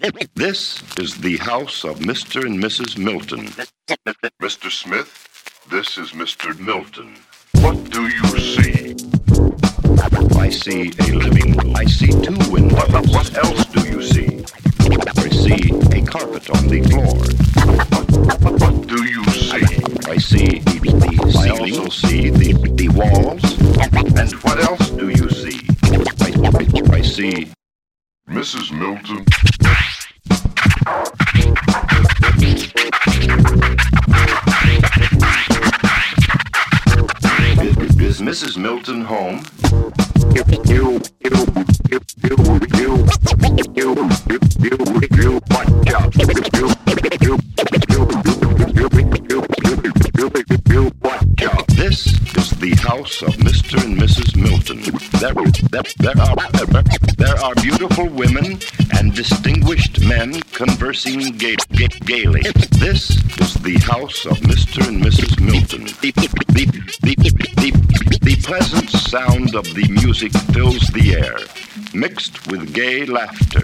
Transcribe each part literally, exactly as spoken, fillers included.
This is the house of Mister and Missus Milton. Mister Smith, this is Mister Milton. What do you see? I see a living room. I see two windows. What, what else do you see? I see a carpet on the floor. What, what do you see? I see the, the ceiling. I also see the, the walls. And what else do you see? I, I see... Missus Milton. Is Missus Milton home? This is the house of Mister and Missus Milton. There, there, there, are, there are beautiful women and distinguished men conversing gay, gay, gaily. This is the house of Mister and Missus Milton. The, the, the, the, the pleasant sound of the music fills the air, mixed with gay laughter.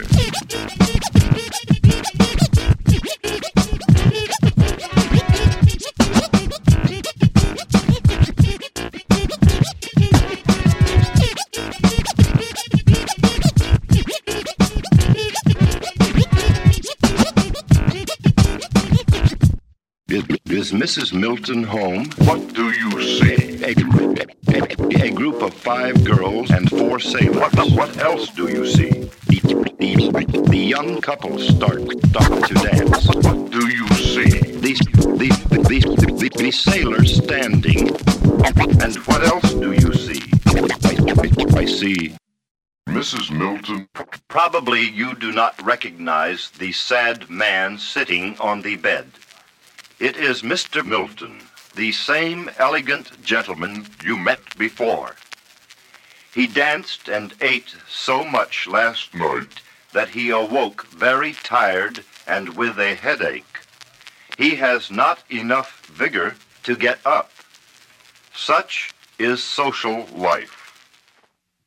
Is Missus Milton home? What do you see? A, a, a group of five girls and four sailors. What, what else do you see? The, the, the young couple start, start to dance. What do you see? The, the, the, the, the sailors standing. And what else do you see? I, I see... Missus Milton. Probably you do not recognize the sad man sitting on the bed. It is Mister Milton, the same elegant gentleman you met before. He danced and ate so much last night that he awoke very tired and with a headache. He has not enough vigor to get up. Such is social life.